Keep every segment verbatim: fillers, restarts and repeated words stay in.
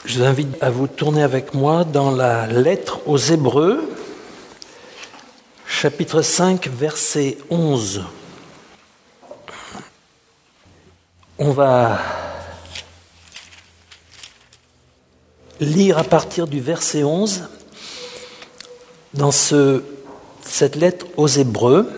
Je vous invite à vous tourner avec moi dans la lettre aux Hébreux, chapitre cinq, verset onze. On va lire à partir du verset onze dans ce, cette lettre aux Hébreux.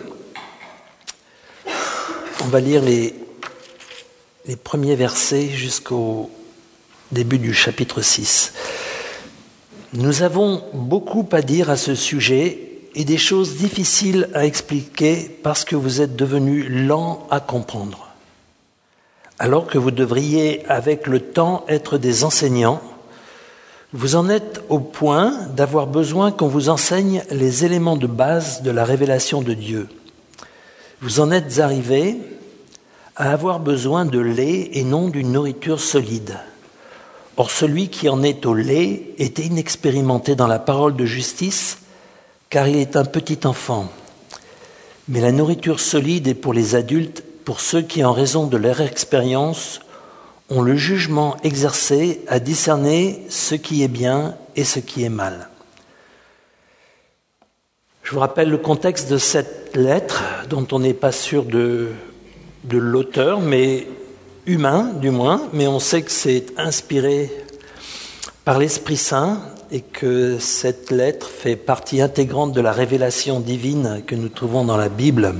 On va lire les, les premiers versets jusqu'au début du chapitre six. Nous avons beaucoup à dire à ce sujet et des choses difficiles à expliquer parce que vous êtes devenus lents à comprendre. Alors que vous devriez, avec le temps, être des enseignants, vous en êtes au point d'avoir besoin qu'on vous enseigne les éléments de base de la révélation de Dieu. Vous en êtes arrivés à avoir besoin de lait et non d'une nourriture solide. Or, celui qui en est au lait est inexpérimenté dans la parole de justice, car il est un petit enfant. Mais la nourriture solide est pour les adultes, pour ceux qui, en raison de leur expérience, ont le jugement exercé à discerner ce qui est bien et ce qui est mal. Je vous rappelle le contexte de cette lettre, dont on n'est pas sûr de, de l'auteur, mais humain du moins, mais on sait que c'est inspiré par l'Esprit Saint et que cette lettre fait partie intégrante de la révélation divine que nous trouvons dans la Bible.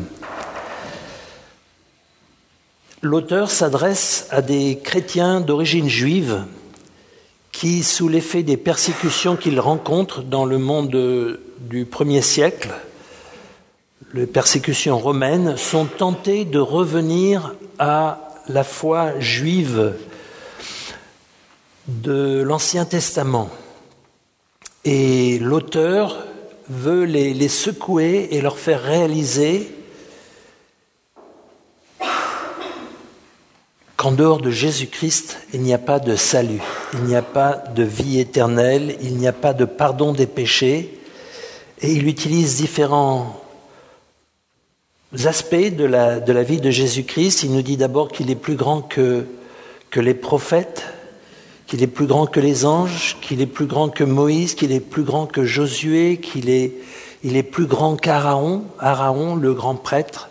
L'auteur s'adresse à des chrétiens d'origine juive qui, sous l'effet des persécutions qu'ils rencontrent dans le monde du premier siècle, les persécutions romaines, sont tentés de revenir à la foi juive de l'Ancien Testament. Et l'auteur veut les, les secouer et leur faire réaliser qu'en dehors de Jésus-Christ, il n'y a pas de salut, il n'y a pas de vie éternelle, il n'y a pas de pardon des péchés. Et il utilise différents aspects de la, de la vie de Jésus-Christ. Il nous dit d'abord qu'il est plus grand que, que les prophètes, qu'il est plus grand que les anges, qu'il est plus grand que Moïse, qu'il est plus grand que Josué, qu'il est, il est plus grand qu'Aaron, Aaron, le grand prêtre.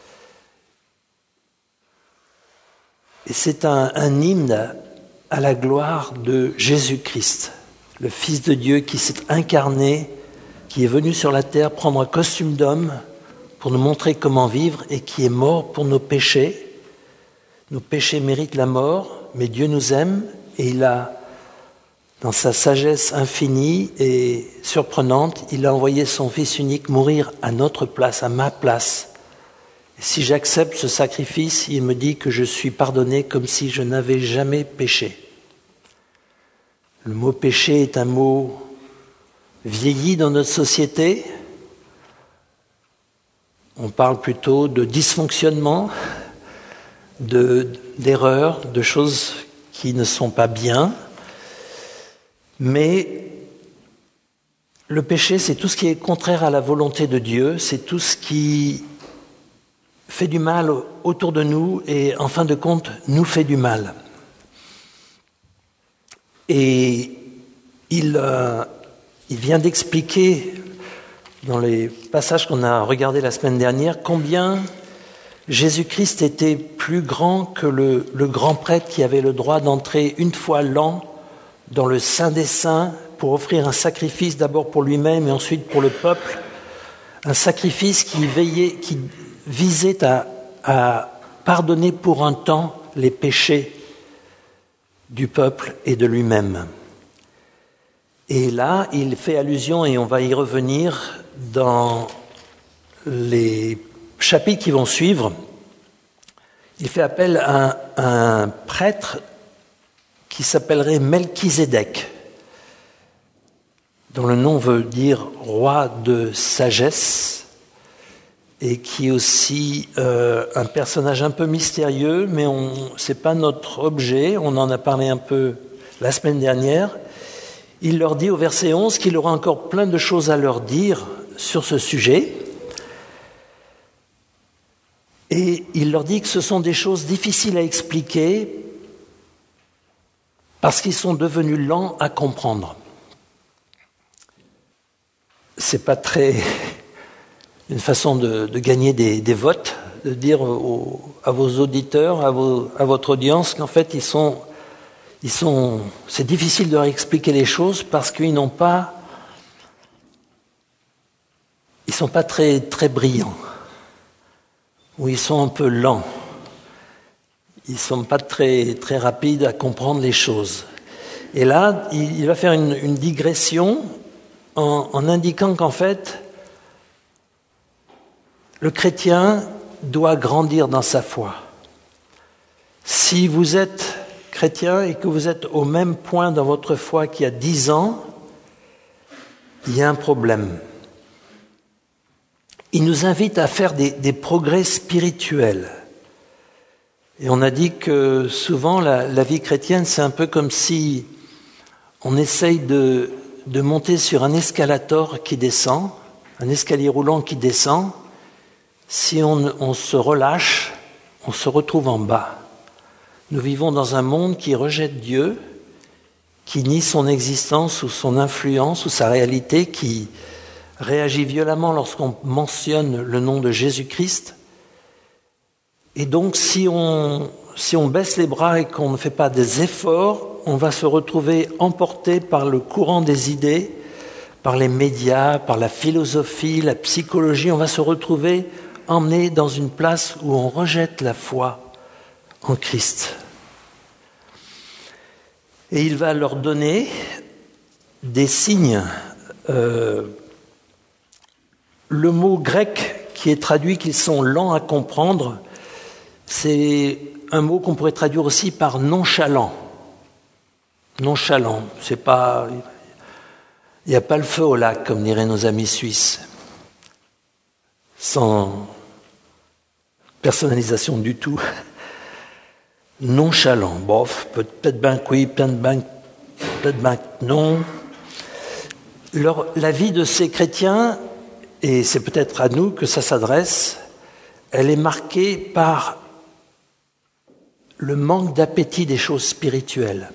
Et c'est un, un hymne à la gloire de Jésus-Christ, le Fils de Dieu qui s'est incarné, qui est venu sur la terre prendre un costume d'homme pour nous montrer comment vivre et qui est mort pour nos péchés. Nos péchés méritent la mort, mais Dieu nous aime et il a, dans sa sagesse infinie et surprenante, il a envoyé son Fils unique mourir à notre place, à ma place. Et si j'accepte ce sacrifice, il me dit que je suis pardonné comme si je n'avais jamais péché. Le mot péché est un mot vieilli dans notre société. On parle plutôt de dysfonctionnement, de, d'erreurs, de choses qui ne sont pas bien. Mais le péché, c'est tout ce qui est contraire à la volonté de Dieu, c'est tout ce qui fait du mal autour de nous et, en fin de compte, nous fait du mal. Et il, euh, il vient d'expliquer dans les passages qu'on a regardés la semaine dernière, combien Jésus-Christ était plus grand que le, le grand prêtre qui avait le droit d'entrer une fois l'an dans le Saint des Saints pour offrir un sacrifice d'abord pour lui-même et ensuite pour le peuple, un sacrifice qui veillait, qui visait à, à pardonner pour un temps les péchés du peuple et de lui-même. Et là, il fait allusion, et on va y revenir dans les chapitres qui vont suivre, il fait appel à un, un prêtre qui s'appellerait Melchizedek, dont le nom veut dire roi de sagesse, et qui est aussi euh, un personnage un peu mystérieux, mais ce n'est pas notre objet, on en a parlé un peu la semaine dernière. Il leur dit au verset onze qu'il aura encore plein de choses à leur dire sur ce sujet. Et il leur dit que ce sont des choses difficiles à expliquer parce qu'ils sont devenus lents à comprendre. C'est pas très une façon de, de gagner des, des votes, de dire aux, à vos auditeurs, à, vos, à votre audience qu'en fait ils sont, ils sont, c'est difficile de leur expliquer les choses parce qu'ils n'ont pas, ils sont pas très très brillants, ou ils sont un peu lents. Ils sont pas très très rapides à comprendre les choses. Et là, il, il va faire une, une digression. En, en indiquant qu'en fait, le chrétien doit grandir dans sa foi. Si vous êtes chrétien et que vous êtes au même point dans votre foi qu'il y a dix ans, il y a un problème. Il nous invite à faire des, des progrès spirituels. Et on a dit que souvent la, la vie chrétienne, c'est un peu comme si on essaye de de monter sur un escalator qui descend, un escalier roulant qui descend. Si on, on se relâche, on se retrouve en bas. Nous vivons dans un monde qui rejette Dieu, qui nie son existence ou son influence ou sa réalité, qui réagit violemment lorsqu'on mentionne le nom de Jésus-Christ. Et donc, si on, si on baisse les bras et qu'on ne fait pas des efforts, on va se retrouver emporté par le courant des idées, par les médias, par la philosophie, la psychologie. On va se retrouver emmené dans une place où on rejette la foi en Christ. Et il va leur donner des signes. Euh, le mot grec qui est traduit qu'ils sont lents à comprendre, c'est un mot qu'on pourrait traduire aussi par nonchalant. Nonchalant, c'est pas, il n'y a pas le feu au lac, comme diraient nos amis suisses. Sans personnalisation du tout. Nonchalant, bof, peut-être ben que oui, peut-être ben, peut-être ben que non. Leur, la vie de ces chrétiens, et c'est peut-être à nous que ça s'adresse, elle est marquée par le manque d'appétit des choses spirituelles.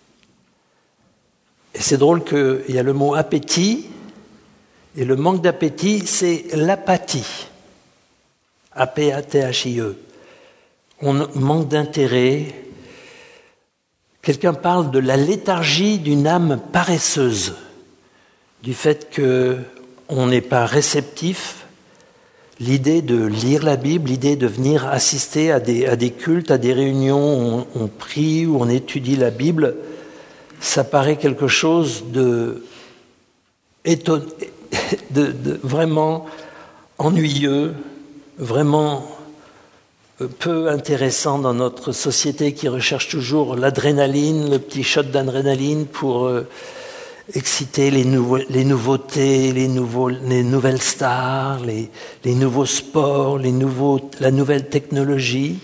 Et c'est drôle qu'il y a le mot appétit, et le manque d'appétit, c'est l'apathie. A P A T H I E. On manque d'intérêt. Quelqu'un parle de la léthargie d'une âme paresseuse, du fait qu'on n'est pas réceptif. L'idée de lire la Bible, l'idée de venir assister à des, à des cultes, à des réunions où on, on prie, où on étudie la Bible, ça paraît quelque chose de, éton... de, de vraiment ennuyeux, vraiment peu intéressant dans notre société qui recherche toujours l'adrénaline, le petit shot d'adrénaline pour euh, exciter les, nouveaux, les nouveautés, les, nouveaux, les nouvelles stars, les, les nouveaux sports, les nouveaux, la nouvelle technologie.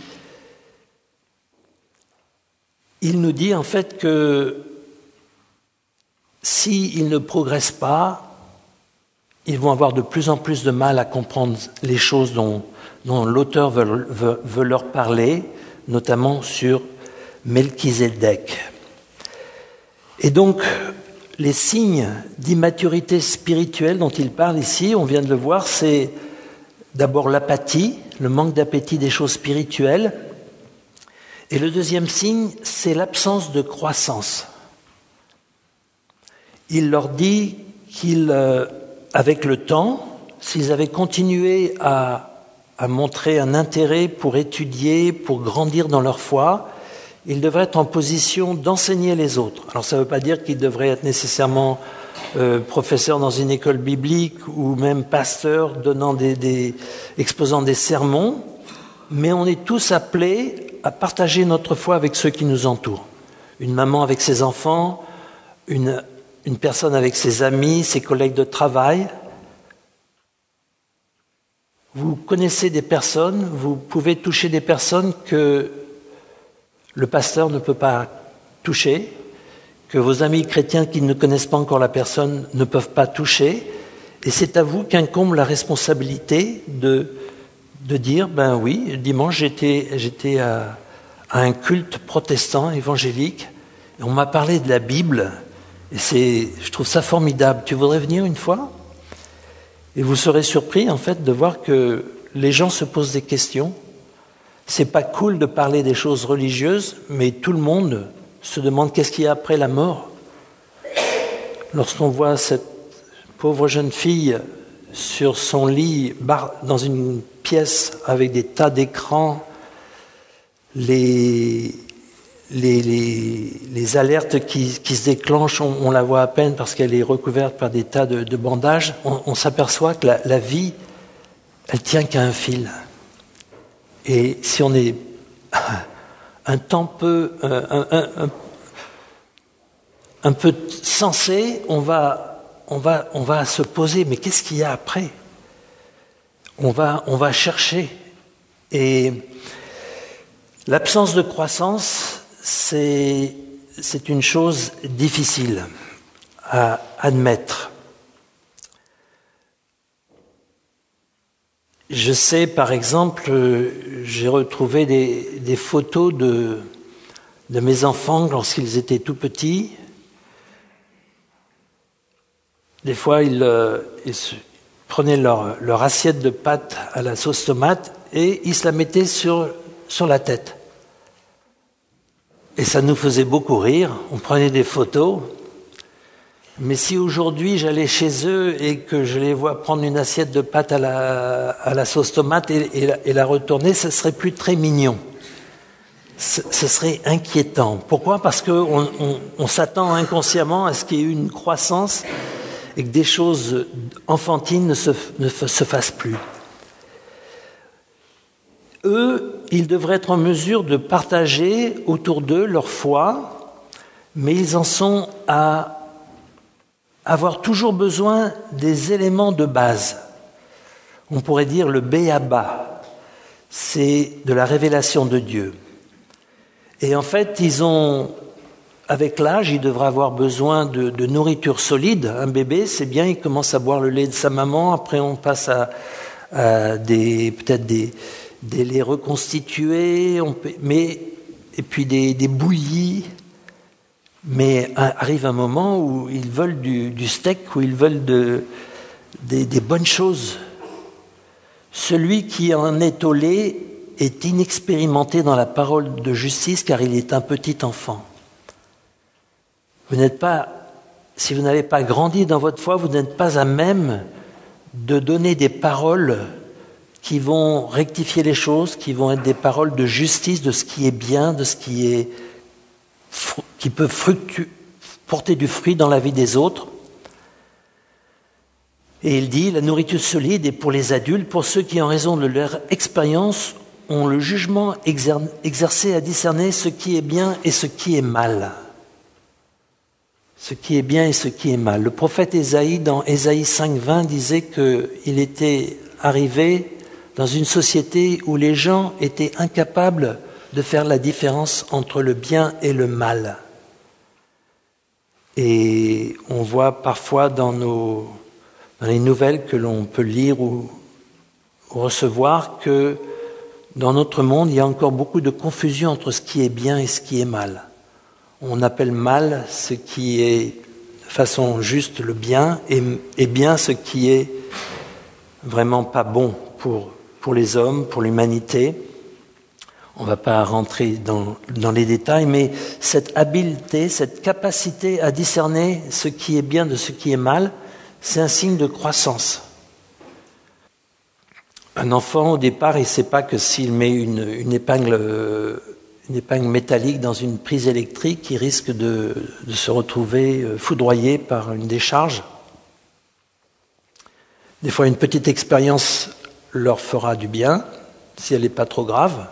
Il nous dit en fait que s'ils ne progressent pas, ils vont avoir de plus en plus de mal à comprendre les choses dont, dont l'auteur veut, veut, veut leur parler, notamment sur Melchizedek. Et donc, les signes d'immaturité spirituelle dont il parle ici, on vient de le voir, c'est d'abord l'apathie, le manque d'appétit des choses spirituelles. Et le deuxième signe, c'est l'absence de croissance. Il leur dit qu'ils, euh, avec le temps, s'ils avaient continué à, à montrer un intérêt pour étudier, pour grandir dans leur foi, ils devraient être en position d'enseigner les autres. Alors ça ne veut pas dire qu'ils devraient être nécessairement euh, professeurs dans une école biblique ou même pasteurs donnant des, des, exposant des sermons, mais on est tous appelés à partager notre foi avec ceux qui nous entourent. Une maman avec ses enfants, une, une personne avec ses amis, ses collègues de travail. Vous connaissez des personnes, vous pouvez toucher des personnes que le pasteur ne peut pas toucher, que vos amis chrétiens qui ne connaissent pas encore la personne ne peuvent pas toucher, et c'est à vous qu'incombe la responsabilité de, de dire, ben oui, dimanche j'étais, j'étais à, à un culte protestant évangélique, Et on m'a parlé de la Bible, et c'est, je trouve ça formidable. Tu voudrais venir une fois ? Et vous serez surpris, en fait, de voir que les gens se posent des questions. C'est pas cool de parler des choses religieuses, mais tout le monde se demande qu'est-ce qu'il y a après la mort. Lorsqu'on voit cette pauvre jeune fille sur son lit, dans une pièce avec des tas d'écrans, les, les, les, les alertes qui, qui se déclenchent, on, on la voit à peine parce qu'elle est recouverte par des tas de, de bandages, on, on s'aperçoit que la, la vie, elle tient qu'à un fil. Et si on est un temps peu, un, un, un, un peu sensé, on va, on va, on va se poser, mais qu'est-ce qu'il y a après ? On va, on va chercher. Et l'absence de croissance, c'est, c'est une chose difficile à admettre. Je sais, par exemple, j'ai retrouvé des, des photos de, de mes enfants lorsqu'ils étaient tout petits. Des fois, ils, ils prenaient leur, leur assiette de pâtes à la sauce tomate et ils se la mettaient sur, sur la tête. Et ça nous faisait beaucoup rire. On prenait des photos. Mais si aujourd'hui j'allais chez eux et que je les vois prendre une assiette de pâtes à la, à la sauce tomate et, et, la, et la retourner, ce serait plus très mignon. Ce, ce serait inquiétant. Pourquoi ? Parce qu'on on, on s'attend inconsciemment à ce qu'il y ait une croissance et que des choses enfantines ne se, ne se fassent plus. Eux, ils devraient être en mesure de partager autour d'eux leur foi, mais ils en sont à avoir toujours besoin des éléments de base. On pourrait dire le b a ba, c'est de la révélation de Dieu. Et en fait, ils ont, avec l'âge, ils devraient avoir besoin de, de nourriture solide. Un bébé, c'est bien, il commence à boire le lait de sa maman, après on passe à, à des, peut-être des, des laits reconstitués, on peut, mais, et puis des, des bouillies. Mais arrive un moment où ils veulent du, du steak, où ils veulent de, des, des bonnes choses. Celui qui en est au lait est inexpérimenté dans la parole de justice car il est un petit enfant. Vous n'êtes pas, si vous n'avez pas grandi dans votre foi, vous n'êtes pas à même de donner des paroles qui vont rectifier les choses, qui vont être des paroles de justice, de ce qui est bien, de ce qui est qui peut fructu- porter du fruit dans la vie des autres. Et il dit, la nourriture solide est pour les adultes, pour ceux qui, en raison de leur expérience, ont le jugement exer- exercé à discerner ce qui est bien et ce qui est mal. Ce qui est bien et ce qui est mal. Le prophète Ésaïe, dans Ésaïe cinq vingt, disait qu'il était arrivé dans une société où les gens étaient incapables de faire la différence entre le bien et le mal. Et on voit parfois dans, nos, dans les nouvelles que l'on peut lire ou, ou recevoir que dans notre monde, il y a encore beaucoup de confusion entre ce qui est bien et ce qui est mal. On appelle mal ce qui est de façon juste le bien et, et bien ce qui est vraiment pas bon pour, pour les hommes, pour l'humanité. On ne va pas rentrer dans, dans les détails, mais cette habileté, cette capacité à discerner ce qui est bien de ce qui est mal, c'est un signe de croissance. Un enfant, au départ, il ne sait pas que s'il met une, une, épingle, une épingle métallique dans une prise électrique, il risque de, de se retrouver foudroyé par une décharge. Des fois, une petite expérience leur fera du bien, si elle n'est pas trop grave.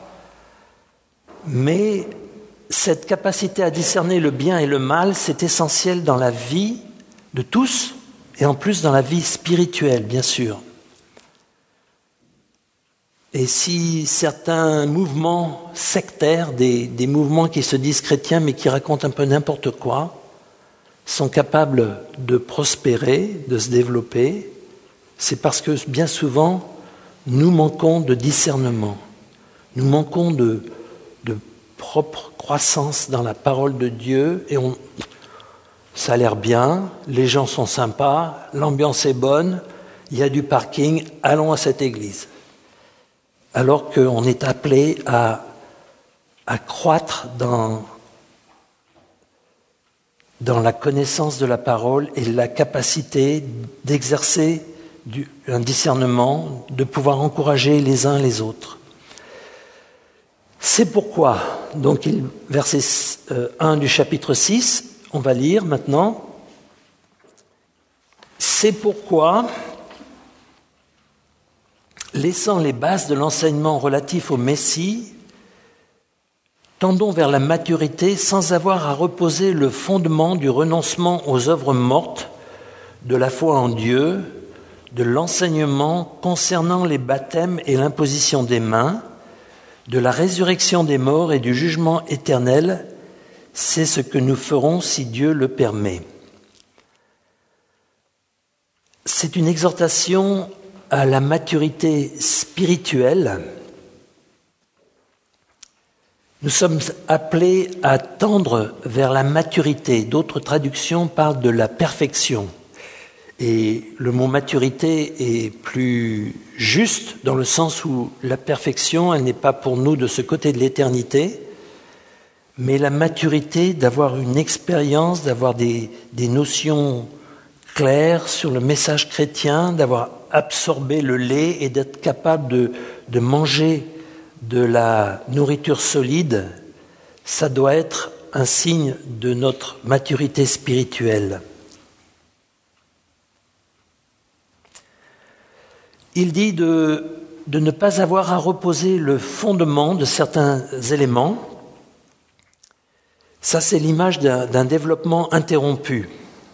Mais cette capacité à discerner le bien et le mal, c'est essentiel dans la vie de tous et en plus dans la vie spirituelle, bien sûr. Et si certains mouvements sectaires, des, des mouvements qui se disent chrétiens mais qui racontent un peu n'importe quoi, sont capables de prospérer, de se développer, c'est parce que bien souvent, nous manquons de discernement. Nous manquons de de propre croissance dans la parole de Dieu et on, ça a l'air bien, les gens sont sympas, l'ambiance est bonne, il y a du parking, allons à cette église. Alors qu'on est appelé à, à croître dans, dans la connaissance de la parole et la capacité d'exercer du, un discernement, de pouvoir encourager les uns les autres. C'est pourquoi, donc verset un du chapitre six, on va lire maintenant. C'est pourquoi, laissant les bases de l'enseignement relatif au Messie, tendons vers la maturité sans avoir à reposer le fondement du renoncement aux œuvres mortes, de la foi en Dieu, de l'enseignement concernant les baptêmes et l'imposition des mains, de la résurrection des morts et du jugement éternel. C'est ce que nous ferons si Dieu le permet. C'est une exhortation à la maturité spirituelle. Nous sommes appelés à tendre vers la maturité. D'autres traductions parlent de la perfection. Et le mot maturité est plus juste dans le sens où la perfection, elle n'est pas pour nous de ce côté de l'éternité, mais la maturité d'avoir une expérience, d'avoir des, des notions claires sur le message chrétien, d'avoir absorbé le lait et d'être capable de, de manger de la nourriture solide, ça doit être un signe de notre maturité spirituelle. Il dit de, de ne pas avoir à reposer le fondement de certains éléments. Ça, c'est l'image d'un, d'un développement interrompu.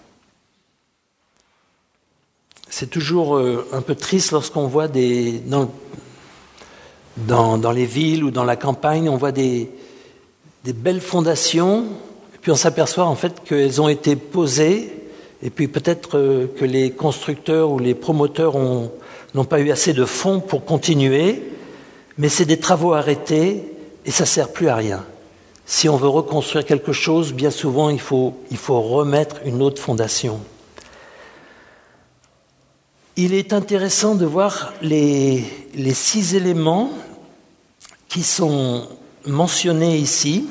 C'est toujours euh, un peu triste lorsqu'on voit des... Dans, dans, dans les villes ou dans la campagne, on voit des, des belles fondations, et puis on s'aperçoit en fait qu'elles ont été posées, et puis peut-être euh, que les constructeurs ou les promoteurs ont... n'ont pas eu assez de fonds pour continuer, mais c'est des travaux arrêtés et ça ne sert plus à rien. Si on veut reconstruire quelque chose, bien souvent, il faut, il faut remettre une autre fondation. Il est intéressant de voir les, les six éléments qui sont mentionnés ici.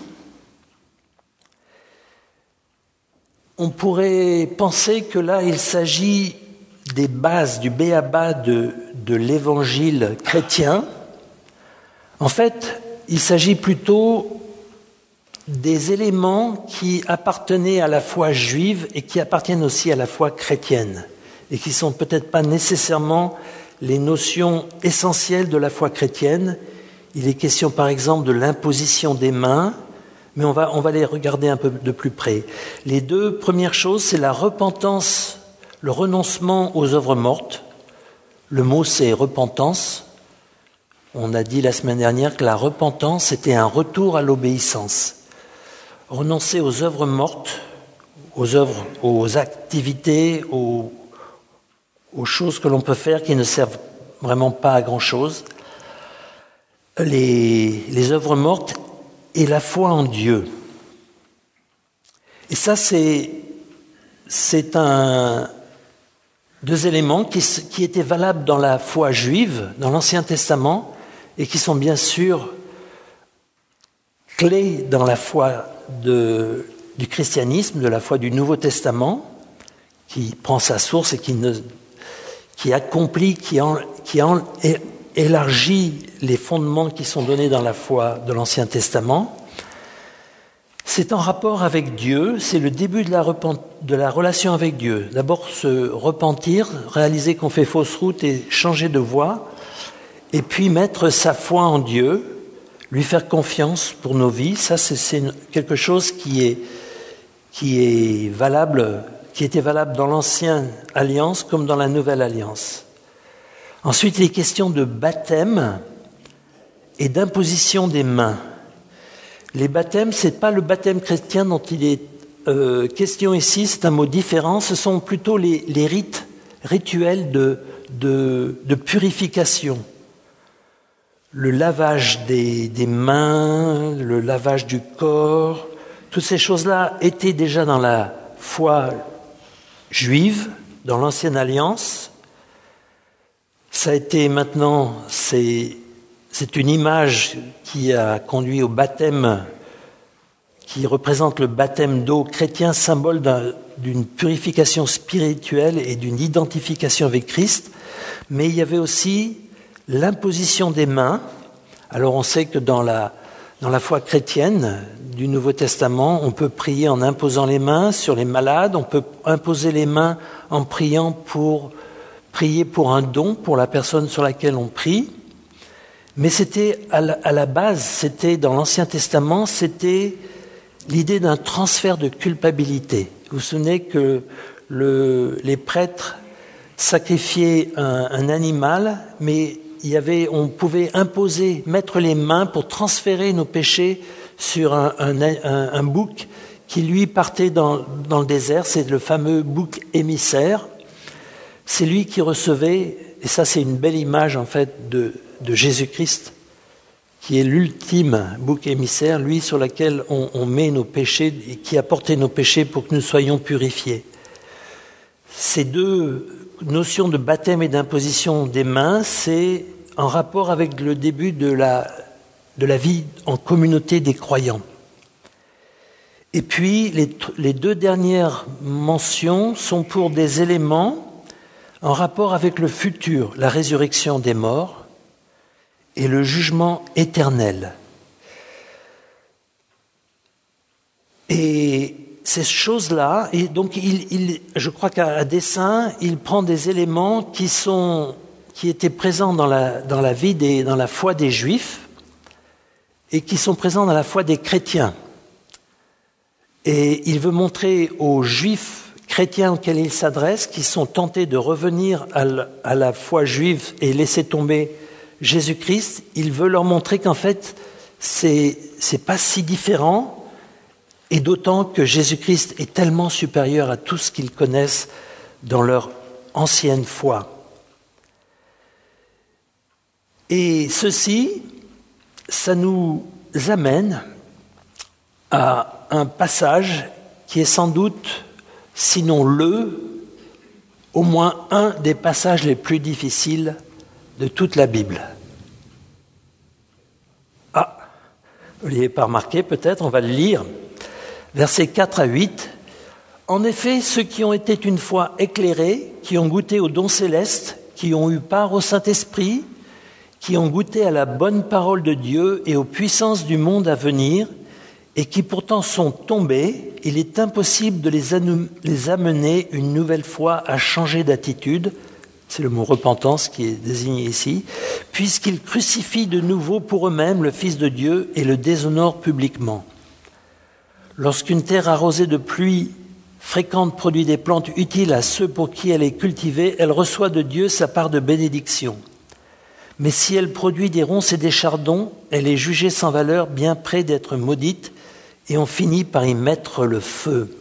On pourrait penser que là, il s'agit des bases, du b a ba de, de l'évangile chrétien. En fait, il s'agit plutôt des éléments qui appartenaient à la foi juive et qui appartiennent aussi à la foi chrétienne et qui ne sont peut-être pas nécessairement les notions essentielles de la foi chrétienne. Il est question par exemple de l'imposition des mains, mais on va, on va les regarder un peu de plus près. Les deux premières choses, c'est la repentance, le renoncement aux œuvres mortes. Le mot, c'est repentance. On a dit la semaine dernière que la repentance était un retour à l'obéissance. Renoncer aux œuvres mortes, aux œuvres, aux activités, aux, aux choses que l'on peut faire qui ne servent vraiment pas à grand-chose. Les, les œuvres mortes et la foi en Dieu. Et ça, c'est, c'est un... deux éléments qui, qui étaient valables dans la foi juive, dans l'Ancien Testament, et qui sont bien sûr clés dans la foi de, du christianisme, de la foi du Nouveau Testament, qui prend sa source et qui, ne, qui accomplit, qui, en, qui en, élargit les fondements qui sont donnés dans la foi de l'Ancien Testament. C'est en rapport avec Dieu, c'est le début de la, repent- de la relation avec Dieu. D'abord se repentir, réaliser qu'on fait fausse route et changer de voie, et puis mettre sa foi en Dieu, lui faire confiance pour nos vies. Ça, c'est, c'est quelque chose qui est, qui est valable, qui était valable dans l'Ancienne Alliance comme dans la Nouvelle Alliance. Ensuite, les questions de baptême et d'imposition des mains. Les baptêmes, ce n'est pas le baptême chrétien dont il est euh, question ici, c'est un mot différent, ce sont plutôt les, les rites rituels de, de, de purification. le lavage des, des mains, le lavage du corps, toutes ces choses-là étaient déjà dans la foi juive, dans l'Ancienne Alliance. Ça a été maintenant, c'est, c'est une image qui a conduit au baptême, qui représente le baptême d'eau chrétien, symbole d'un, d'une purification spirituelle et d'une identification avec Christ. Mais il y avait aussi l'imposition des mains. Alors on sait que dans la, dans la foi chrétienne du Nouveau Testament, on peut prier en imposant les mains sur les malades, on peut imposer les mains en priant pour prier pour un don pour la personne sur laquelle on prie. Mais c'était à la, à la base, c'était dans l'Ancien Testament, c'était l'idée d'un transfert de culpabilité. Vous vous souvenez que le, les prêtres sacrifiaient un, un animal, mais il y avait, on pouvait imposer, mettre les mains pour transférer nos péchés sur un, un, un, un bouc qui lui partait dans, dans le désert. C'est le fameux bouc émissaire. C'est lui qui recevait, et ça c'est une belle image en fait de, de Jésus-Christ, qui est l'ultime bouc émissaire, lui sur lequel on, on met nos péchés et qui a porté nos péchés pour que nous soyons purifiés. Ces deux notions de baptême et d'imposition des mains, c'est en rapport avec le début de la, de la vie en communauté des croyants. Et puis, les, les deux dernières mentions sont pour des éléments en rapport avec le futur, la résurrection des morts et le jugement éternel. Et ces choses-là, et donc il, il, je crois qu'à dessein, il prend des éléments qui sont, qui étaient présents dans la, dans la vie des, dans la foi des Juifs et qui sont présents dans la foi des chrétiens. Et il veut montrer aux Juifs chrétiens auxquels il s'adresse, qui sont tentés de revenir à la, à la foi juive et laisser tomber Jésus-Christ, il veut leur montrer qu'en fait, c'est, c'est pas si différent. Et d'autant que Jésus-Christ est tellement supérieur à tout ce qu'ils connaissent dans leur ancienne foi. Et ceci, ça nous amène à un passage qui est sans doute, sinon le, au moins un des passages les plus difficiles de toute la Bible. Ah, vous ne l'avez pas remarqué peut-être, on va le lire. Versets quatre à huit. En effet, ceux qui ont été une fois éclairés, qui ont goûté aux dons célestes, qui ont eu part au Saint-Esprit, qui ont goûté à la bonne parole de Dieu et aux puissances du monde à venir, et qui pourtant sont tombés, il est impossible de les, anu- les amener une nouvelle fois à changer d'attitude, c'est le mot repentance qui est désigné ici, puisqu'ils crucifient de nouveau pour eux-mêmes le Fils de Dieu et le déshonorent publiquement. Lorsqu'une terre arrosée de pluie fréquente produit des plantes utiles à ceux pour qui elle est cultivée, elle reçoit de Dieu sa part de bénédiction. Mais si elle produit des ronces et des chardons, elle est jugée sans valeur, bien près d'être maudite, et on finit par y mettre le feu.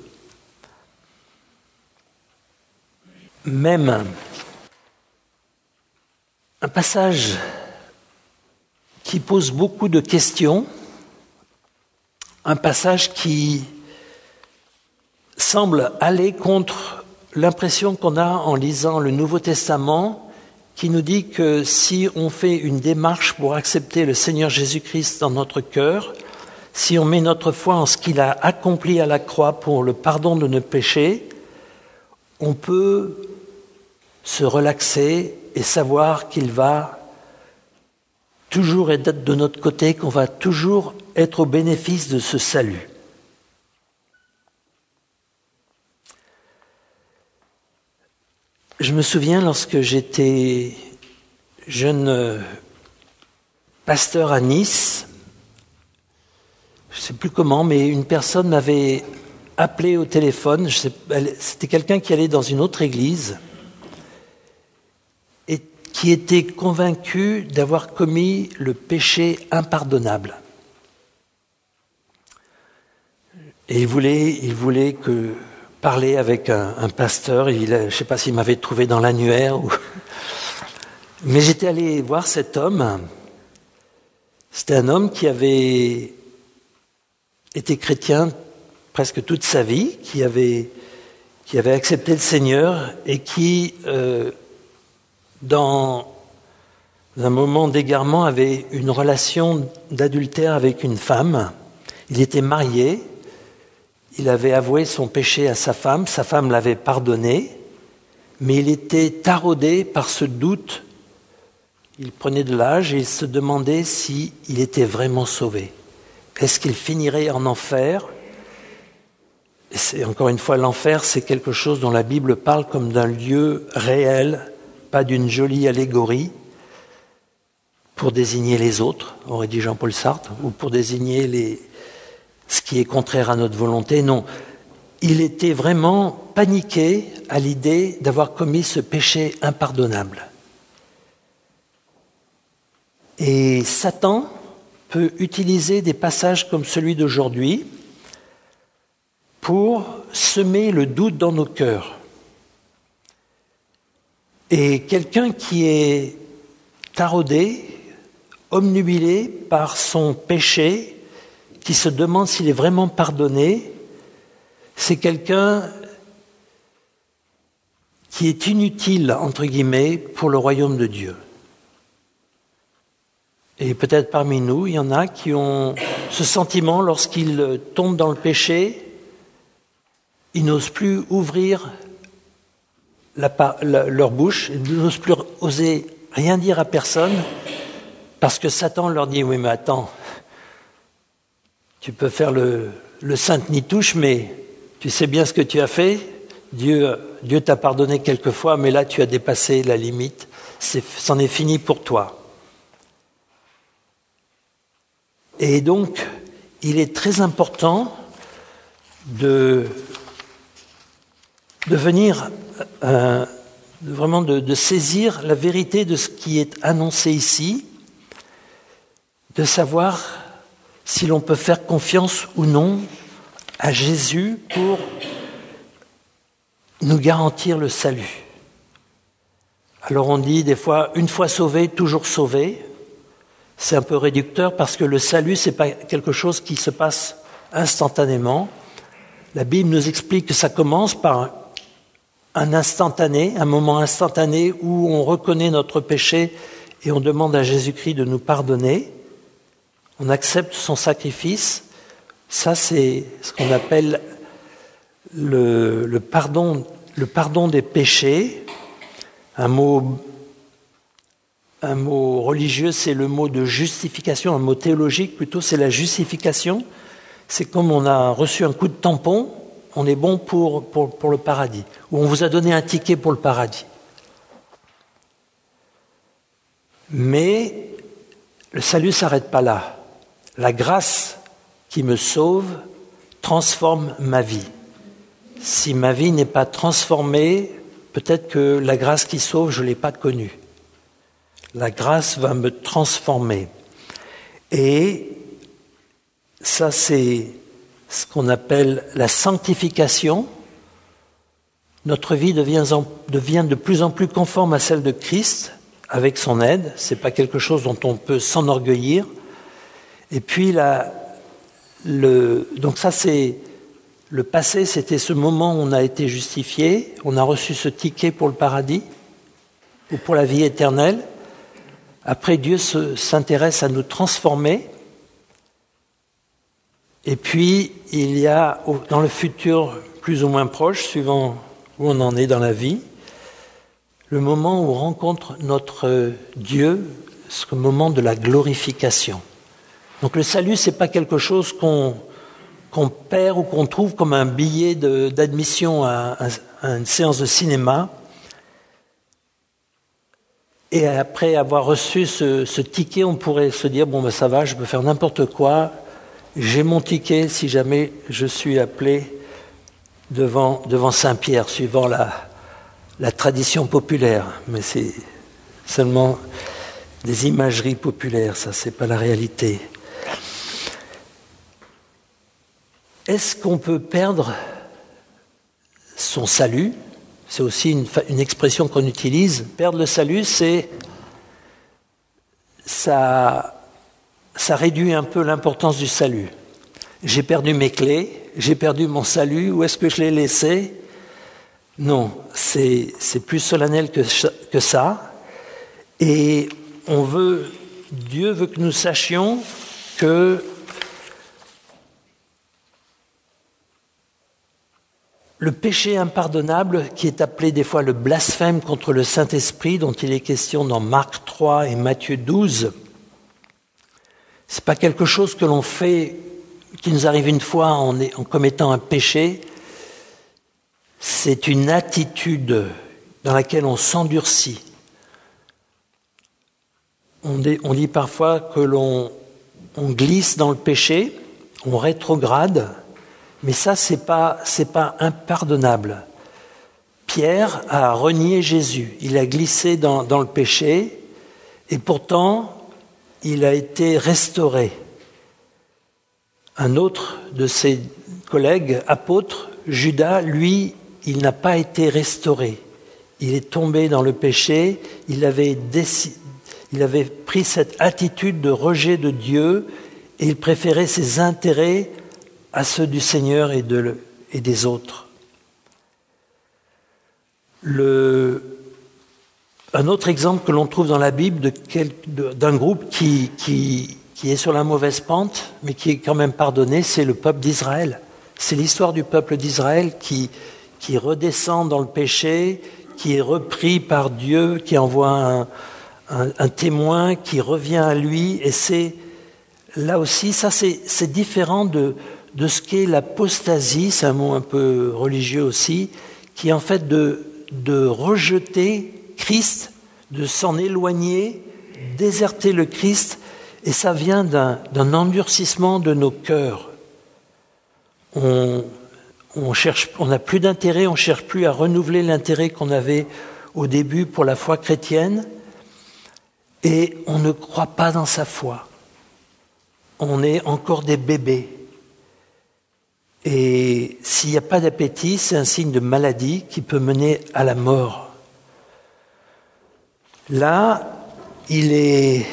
Même un passage qui pose beaucoup de questions, un passage qui semble aller contre l'impression qu'on a en lisant le Nouveau Testament, qui nous dit que si on fait une démarche pour accepter le Seigneur Jésus-Christ dans notre cœur, si on met notre foi en ce qu'il a accompli à la croix pour le pardon de nos péchés, on peut se relaxer et savoir qu'il va toujours être de notre côté, qu'on va toujours être au bénéfice de ce salut. Je me souviens lorsque j'étais jeune pasteur à Nice, je ne sais plus comment, mais une personne m'avait appelé au téléphone, je sais, c'était quelqu'un qui allait dans une autre église et qui était convaincu d'avoir commis le péché impardonnable. Et il voulait, il voulait que parler avec un, un pasteur. Il, je ne sais pas s'il m'avait trouvé dans l'annuaire. Ou... Mais j'étais allé voir cet homme C'était un homme qui avait été chrétien presque toute sa vie, qui avait, qui avait accepté le Seigneur et qui, euh, dans un moment d'égarement, avait une relation d'adultère avec une femme. Il était marié, il avait avoué son péché à sa femme, sa femme l'avait pardonné, mais il était taraudé par ce doute. Il prenait de l'âge et il se demandait s'il était vraiment sauvé. Est-ce qu'il finirait en enfer ? Et c'est, encore une fois, l'enfer, c'est quelque chose dont la Bible parle comme d'un lieu réel, pas d'une jolie allégorie pour désigner les autres, aurait dit Jean-Paul Sartre, ou pour désigner les, ce qui est contraire à notre volonté. Non, il était vraiment paniqué à l'idée d'avoir commis ce péché impardonnable. Et Satan peut utiliser des passages comme celui d'aujourd'hui pour semer le doute dans nos cœurs. Et quelqu'un qui est taraudé, obnubilé par son péché, qui se demande s'il est vraiment pardonné, c'est quelqu'un qui est inutile, entre guillemets, pour le royaume de Dieu. Et peut-être parmi nous, il y en a qui ont ce sentiment lorsqu'ils tombent dans le péché, ils n'osent plus ouvrir la, la, leur bouche, ils n'osent plus oser rien dire à personne, parce que Satan leur dit « Oui, mais attends, tu peux faire le, le sainte-nitouche, mais tu sais bien ce que tu as fait, Dieu, Dieu t'a pardonné quelquefois, mais là tu as dépassé la limite, c'est, c'en est fini pour toi. » Et donc, il est très important de, de venir, euh, vraiment de, de saisir la vérité de ce qui est annoncé ici, de savoir si l'on peut faire confiance ou non à Jésus pour nous garantir le salut. Alors on dit des fois, une fois sauvé, toujours sauvé. C'est un peu réducteur parce que le salut, c'est pas quelque chose qui se passe instantanément. La Bible nous explique que ça commence par un instantané, un moment instantané où on reconnaît notre péché et on demande à Jésus-Christ de nous pardonner. On accepte son sacrifice. Ça, c'est ce qu'on appelle le, le pardon, le pardon des péchés. Un mot Un mot religieux, c'est le mot de justification, un mot théologique plutôt, c'est la justification. C'est comme on a reçu un coup de tampon, on est bon pour, pour, pour le paradis. Ou on vous a donné un ticket pour le paradis. Mais le salut ne s'arrête pas là. La grâce qui me sauve transforme ma vie. Si ma vie n'est pas transformée, peut-être que la grâce qui sauve, je ne l'ai pas connue. La grâce va me transformer. Et ça, c'est ce qu'on appelle la sanctification. Notre vie devient, en, devient de plus en plus conforme à celle de Christ, avec son aide. Ce n'est pas quelque chose dont on peut s'enorgueillir. Et puis, la, le, donc ça, c'est le passé, c'était ce moment où on a été justifié, on a reçu ce ticket pour le paradis, ou pour la vie éternelle. Après, Dieu se, s'intéresse à nous transformer. Et puis, il y a, dans le futur plus ou moins proche, suivant où on en est dans la vie, le moment où on rencontre notre Dieu, ce moment de la glorification. Donc le salut, c'est pas quelque chose qu'on, qu'on perd ou qu'on trouve comme un billet de, d'admission à, à une séance de cinéma. Et après avoir reçu ce, ce ticket, on pourrait se dire, bon ben ça va, je peux faire n'importe quoi, j'ai mon ticket si jamais je suis appelé devant, devant Saint-Pierre, suivant la, la tradition populaire. Mais c'est seulement des imageries populaires, ça, c'est pas la réalité. Est-ce qu'on peut perdre son salut ? C'est aussi une, une expression qu'on utilise. Perdre le salut, c'est ça ça réduit un peu l'importance du salut. J'ai perdu mes clés, j'ai perdu mon salut, où est-ce que je l'ai laissé ? Non, c'est, c'est plus solennel que, que ça. Et on veut, Dieu veut que nous sachions que le péché impardonnable, qui est appelé des fois le blasphème contre le Saint-Esprit, dont il est question dans Marc trois et Matthieu douze, c'est pas quelque chose que l'on fait, qui nous arrive une fois en, en commettant un péché. C'est une attitude dans laquelle on s'endurcit. On dit, on dit parfois que l'on on glisse dans le péché, on rétrograde, mais ça, c'est pas, c'est pas impardonnable. Pierre a renié Jésus, il a glissé dans, dans le péché, et pourtant, il a été restauré. Un autre de ses collègues apôtres, Judas, lui, il n'a pas été restauré. Il est tombé dans le péché, il avait, décidé, il avait pris cette attitude de rejet de Dieu et il préférait ses intérêts à ceux du Seigneur et, de, et des autres. Le, un autre exemple que l'on trouve dans la Bible de quel, de, d'un groupe qui, qui, qui est sur la mauvaise pente, mais qui est quand même pardonné, c'est le peuple d'Israël. C'est l'histoire du peuple d'Israël qui, qui redescend dans le péché, qui est repris par Dieu, qui envoie un, un, un témoin, qui revient à lui. Et c'est là aussi, ça c'est, c'est différent de, de ce qu'est l'apostasie, c'est un mot un peu religieux aussi, qui est en fait de, de rejeter Christ, de s'en éloigner, déserter le Christ, et ça vient d'un, d'un endurcissement de nos cœurs. On, on cherche, on n'a plus d'intérêt, on ne cherche plus à renouveler l'intérêt qu'on avait au début pour la foi chrétienne, et on ne croit pas dans sa foi. On est encore des bébés. Et s'il n'y a pas d'appétit, c'est un signe de maladie qui peut mener à la mort. Là, il est...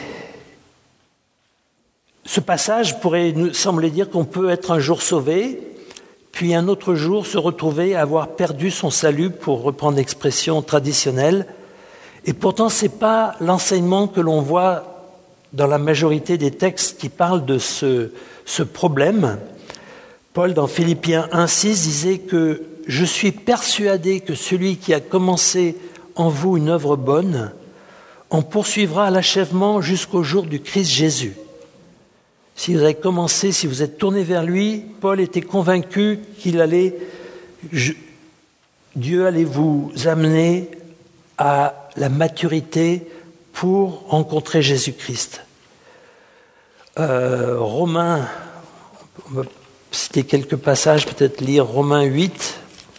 Ce passage pourrait nous sembler dire qu'on peut être un jour sauvé, puis un autre jour se retrouver à avoir perdu son salut, pour reprendre l'expression traditionnelle. Et pourtant, ce n'est pas l'enseignement que l'on voit dans la majorité des textes qui parlent de ce, ce problème. Paul, dans Philippiens un six, disait que « Je suis persuadé que celui qui a commencé en vous une œuvre bonne, en poursuivra à l'achèvement jusqu'au jour du Christ Jésus. » Si vous avez commencé, si vous êtes tourné vers lui, Paul était convaincu qu'il allait, je, Dieu allait vous amener à la maturité pour rencontrer Jésus-Christ. Euh, Romains, on va citer quelques passages, peut-être lire Romains huit.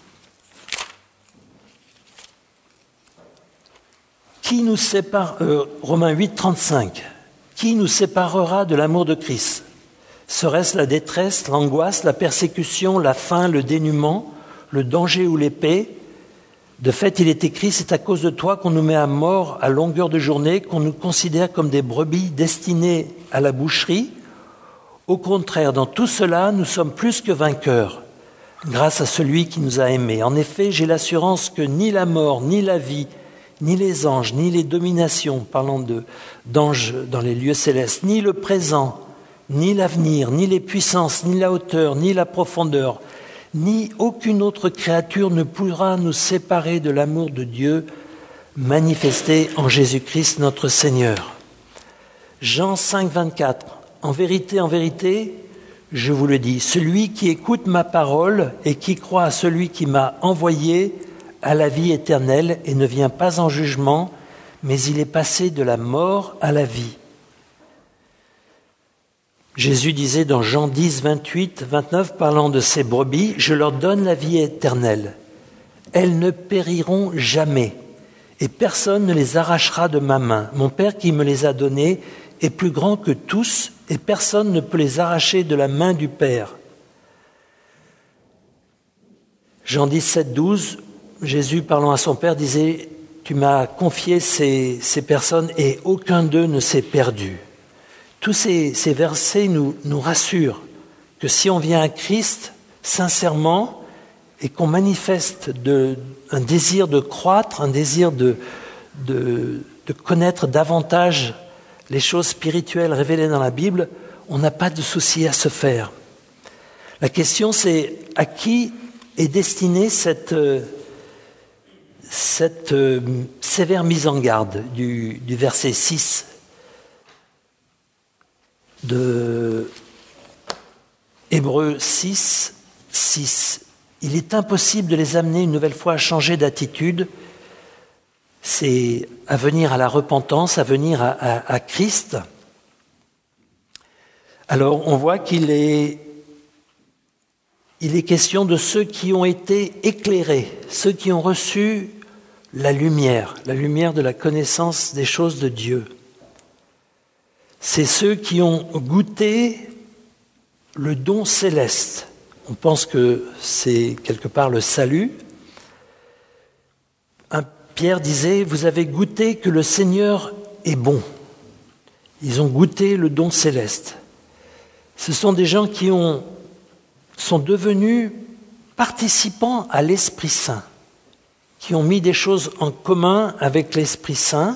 Qui nous sépare, euh, Romains huit, trente-cinq. Qui nous séparera de l'amour de Christ ? Serait-ce la détresse, l'angoisse, la persécution, la faim, le dénuement, le danger ou l'épée ? De fait, il est écrit, c'est à cause de toi qu'on nous met à mort à longueur de journée, qu'on nous considère comme des brebis destinées à la boucherie. Au contraire, dans tout cela, nous sommes plus que vainqueurs, grâce à celui qui nous a aimés. En effet, j'ai l'assurance que ni la mort, ni la vie, ni les anges, ni les dominations, parlant de, d'anges dans les lieux célestes, ni le présent, ni l'avenir, ni les puissances, ni la hauteur, ni la profondeur, ni aucune autre créature ne pourra nous séparer de l'amour de Dieu manifesté en Jésus-Christ notre Seigneur. Jean cinq, vingt-quatre. En vérité, en vérité, je vous le dis, celui qui écoute ma parole et qui croit à celui qui m'a envoyé a la vie éternelle et ne vient pas en jugement, mais il est passé de la mort à la vie. Jésus disait dans Jean dix, vingt-huit, vingt-neuf, parlant de ces brebis, « Je leur donne la vie éternelle. Elles ne périront jamais, et personne ne les arrachera de ma main. Mon Père qui me les a données est plus grand que tous, et personne ne peut les arracher de la main du Père. » Jean dix-sept, douze, Jésus, parlant à son Père, disait « Tu m'as confié ces, ces personnes et aucun d'eux ne s'est perdu. tous ces, ces versets nous, nous rassurent que si on vient à Christ sincèrement et qu'on manifeste de, un désir de croître, un désir de, de, de connaître davantage les choses spirituelles révélées dans la Bible, on n'a pas de souci à se faire. La question, c'est à qui est destinée cette, cette euh, sévère mise en garde du, du verset six de Hébreux six, six. Il est impossible de les amener une nouvelle fois à changer d'attitude. C'est à venir à la repentance, à venir à, à, à Christ. Alors, on voit qu'il est, il est question de ceux qui ont été éclairés, ceux qui ont reçu la lumière, la lumière de la connaissance des choses de Dieu. C'est ceux qui ont goûté le don céleste. On pense que c'est quelque part le salut. Un Pierre disait, vous avez goûté que le Seigneur est bon. Ils ont goûté le don céleste. Ce sont des gens qui ont, sont devenus participants à l'Esprit Saint, qui ont mis des choses en commun avec l'Esprit Saint.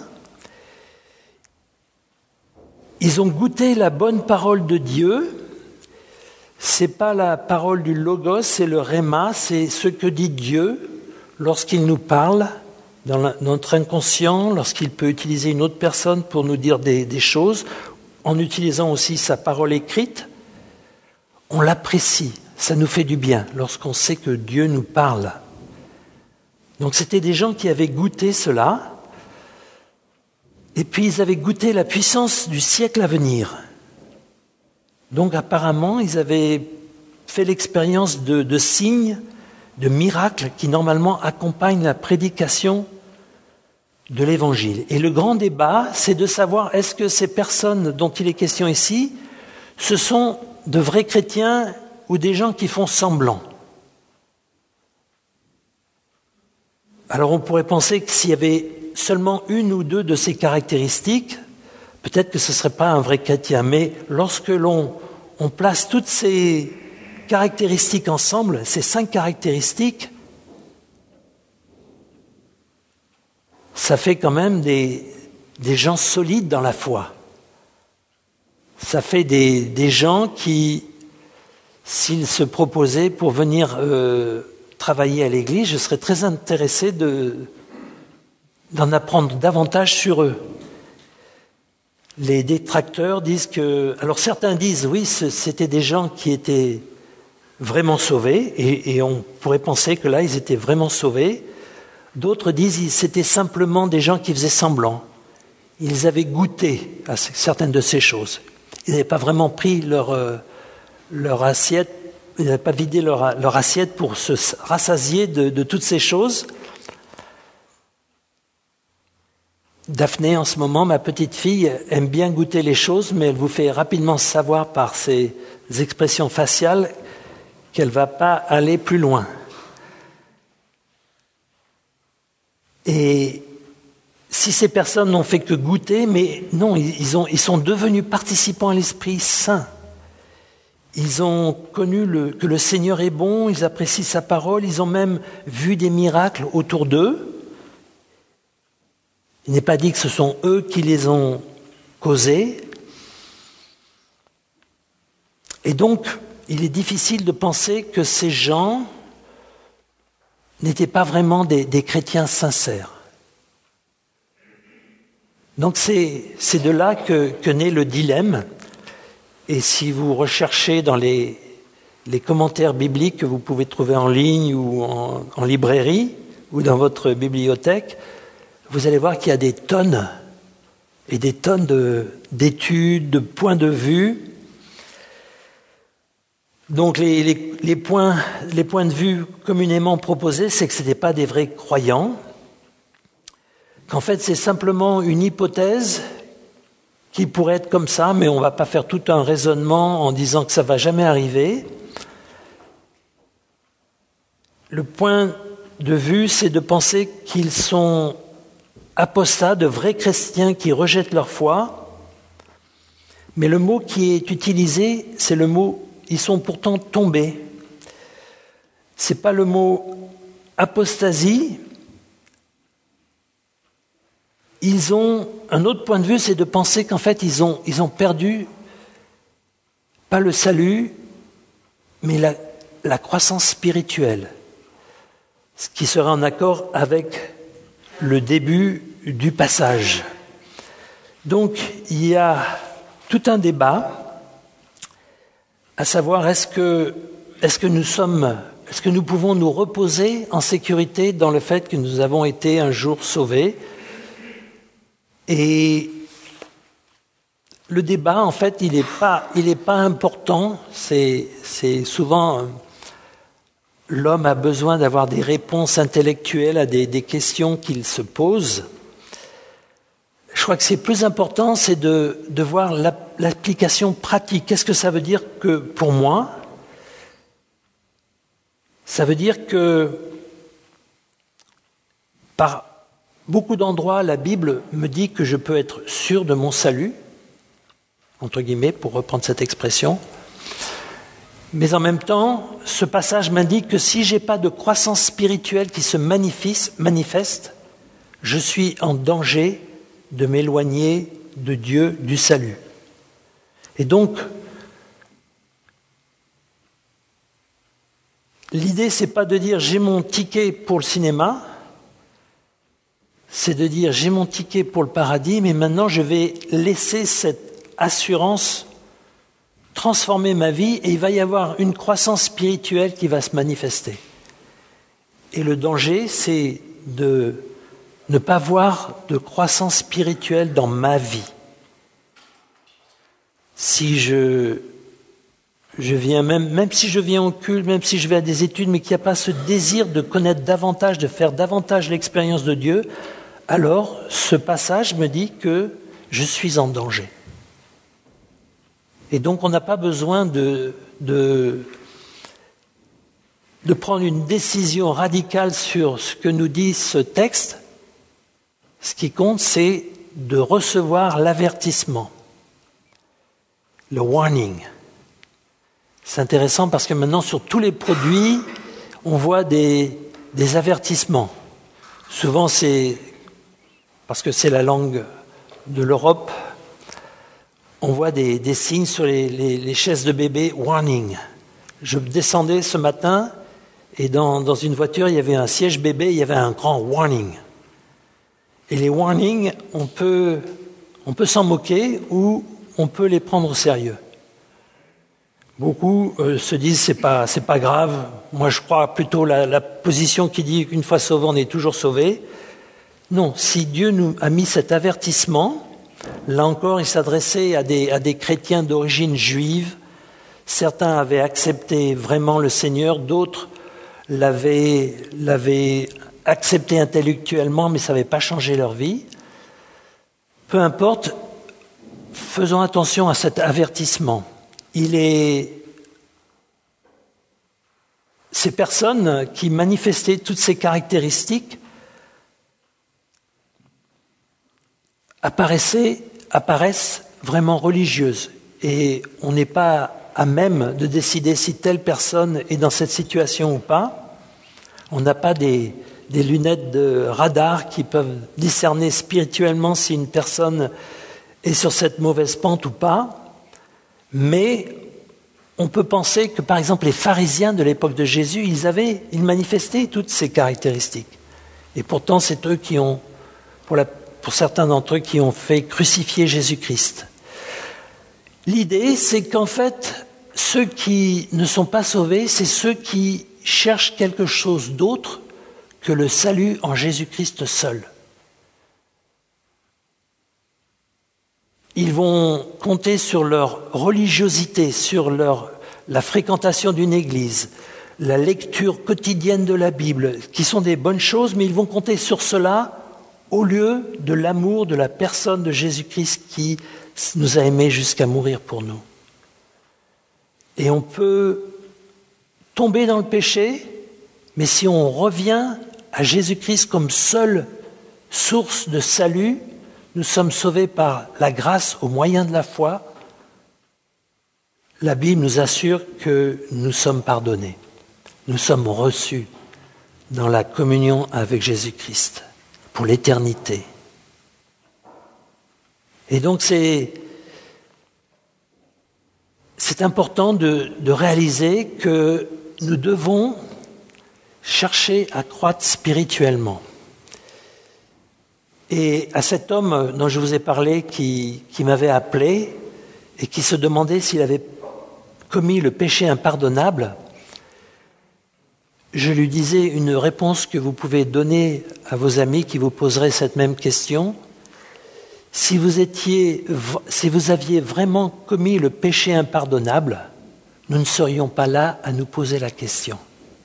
Ils ont goûté la bonne parole de Dieu. C'est pas la parole du Logos, c'est le Réma, c'est ce que dit Dieu lorsqu'il nous parle dans la, notre inconscient, lorsqu'il peut utiliser une autre personne pour nous dire des, des choses, en utilisant aussi sa parole écrite. On l'apprécie, ça nous fait du bien lorsqu'on sait que Dieu nous parle. Donc c'était des gens qui avaient goûté cela, et puis ils avaient goûté la puissance du siècle à venir. Donc apparemment, ils avaient fait l'expérience de, de signes, de miracles qui normalement accompagnent la prédication de l'Évangile. Et le grand débat, c'est de savoir est-ce que ces personnes dont il est question ici, ce sont de vrais chrétiens ou des gens qui font semblant. Alors on pourrait penser que s'il y avait seulement une ou deux de ces caractéristiques, peut-être que ce ne serait pas un vrai chrétien, mais lorsque l'on on place toutes ces caractéristiques ensemble, ces cinq caractéristiques, ça fait quand même des, des gens solides dans la foi. Ça fait des, des gens qui, s'ils se proposaient pour venir euh, travailler à l'église, je serais très intéressé de, d'en apprendre davantage sur eux. Les détracteurs disent que... Alors certains disent, oui, c'était des gens qui étaient vraiment sauvés, et, et on pourrait penser que là, ils étaient vraiment sauvés. D'autres disent que c'était simplement des gens qui faisaient semblant. Ils avaient goûté à certaines de ces choses. Ils n'avaient pas vraiment pris leur, euh, leur assiette, ils n'avaient pas vidé leur, leur assiette pour se rassasier de, de toutes ces choses. Daphné, en ce moment, ma petite fille, aime bien goûter les choses, mais elle vous fait rapidement savoir par ses expressions faciales qu'elle ne va pas aller plus loin. Et si ces personnes n'ont fait que goûter, mais non, ils, ont, ils sont devenus participants à l'Esprit Saint. Ils ont connu le, que le Seigneur est bon, ils apprécient sa parole, ils ont même vu des miracles autour d'eux. Il n'est pas dit que ce sont eux qui les ont causés. Et donc, il est difficile de penser que ces gens n'étaient pas vraiment des, des chrétiens sincères. Donc c'est, c'est de là que, que naît le dilemme. Et si vous recherchez dans les, les commentaires bibliques que vous pouvez trouver en ligne ou en, en librairie ou dans votre bibliothèque, vous allez voir qu'il y a des tonnes et des tonnes de, d'études, de points de vue. Donc les, les, les, points, les points de vue communément proposés, c'est que ce n'étaient pas des vrais croyants, qu'en fait c'est simplement une hypothèse qui pourrait être comme ça, mais on ne va pas faire tout un raisonnement en disant que ça ne va jamais arriver. Le point de vue, c'est de penser qu'ils sont apostats, de vrais chrétiens qui rejettent leur foi, Mais le mot qui est utilisé, c'est le mot « ils sont pourtant tombés ». Ce n'est pas le mot « apostasie ». Ils ont un autre point de vue, c'est de penser qu'en fait, ils ont, ils ont perdu, pas le salut, mais la, la croissance spirituelle. Ce qui sera en accord avec le début du passage. Donc, il y a tout un débat, à savoir est-ce que, est-ce que nous sommes, est-ce que nous pouvons nous reposer en sécurité dans le fait que nous avons été un jour sauvés. Et le débat, en fait, il n'est pas, il n'est pas important. C'est, c'est souvent l'homme a besoin d'avoir des réponses intellectuelles à des, des questions qu'il se pose. Je crois que c'est plus important, c'est de, de voir l'application pratique. Qu'est-ce que ça veut dire que pour moi? Ça veut dire que par beaucoup d'endroits, la Bible me dit que je peux être sûr de mon salut, entre guillemets, pour reprendre cette expression. Mais en même temps, ce passage m'indique que si je n'ai pas de croissance spirituelle qui se manifeste, je suis en danger de m'éloigner de Dieu, du salut. Et donc, l'idée, c'est pas de dire j'ai mon ticket pour le cinéma, c'est de dire j'ai mon ticket pour le paradis, mais maintenant je vais laisser cette assurance transformer ma vie et il va y avoir une croissance spirituelle qui va se manifester. Et le danger, c'est de ne pas voir de croissance spirituelle dans ma vie. Si je, je viens, même, même si je viens au culte, même si je vais à des études, mais qu'il n'y a pas ce désir de connaître davantage, de faire davantage l'expérience de Dieu, alors ce passage me dit que je suis en danger. Et donc on n'a pas besoin de, de, de prendre une décision radicale sur ce que nous dit ce texte. Ce qui compte, c'est de recevoir l'avertissement, le warning. C'est intéressant parce que maintenant, sur tous les produits, on voit des, des avertissements. Souvent, c'est parce que c'est la langue de l'Europe, on voit des, des signes sur les, les, les chaises de bébé, warning. Je descendais ce matin et dans, dans une voiture, il y avait un siège bébé, il y avait un grand warning. Et les warnings, on peut, on peut s'en moquer ou on peut les prendre au sérieux. Beaucoup euh, se disent c'est pas, c'est pas grave. Moi, je crois plutôt la, la position qui dit qu'une fois sauvé, on est toujours sauvé. Non, si Dieu nous a mis cet avertissement, là encore, il s'adressait à des, à des chrétiens d'origine juive. Certains avaient accepté vraiment le Seigneur, d'autres l'avaient, l'avaient accepté intellectuellement, mais ça n'avait pas changé leur vie. Peu importe, faisons attention à cet avertissement. Il est ces personnes qui manifestaient toutes ces caractéristiques apparaissaient, apparaissent vraiment religieuses. Et on n'est pas à même de décider si telle personne est dans cette situation ou pas. On n'a pas des, des lunettes de radar qui peuvent discerner spirituellement si une personne est sur cette mauvaise pente ou pas. Mais on peut penser que, par exemple, les pharisiens de l'époque de Jésus, ils avaient, ils manifestaient toutes ces caractéristiques. Et pourtant, c'est eux qui ont, pour, la, pour certains d'entre eux, qui ont fait crucifier Jésus-Christ. L'idée, c'est qu'en fait, ceux qui ne sont pas sauvés, c'est ceux qui cherchent quelque chose d'autre que le salut en Jésus-Christ seul. Ils vont compter sur leur religiosité, sur leur, la fréquentation d'une église, la lecture quotidienne de la Bible, qui sont des bonnes choses, mais ils vont compter sur cela au lieu de l'amour de la personne de Jésus-Christ qui nous a aimés jusqu'à mourir pour nous. Et on peut tomber dans le péché, mais si on revient à Jésus-Christ comme seule source de salut, nous sommes sauvés par la grâce au moyen de la foi, la Bible nous assure que nous sommes pardonnés. Nous sommes reçus dans la communion avec Jésus-Christ pour l'éternité. Et donc c'est, c'est important de, de réaliser que nous devons chercher à croître spirituellement. Et à cet homme dont je vous ai parlé, qui, qui m'avait appelé et qui se demandait s'il avait commis le péché impardonnable, je lui disais une réponse que vous pouvez donner à vos amis qui vous poseraient cette même question. Si vous étiez, si vous aviez vraiment commis le péché impardonnable, nous ne serions pas là à nous poser la question.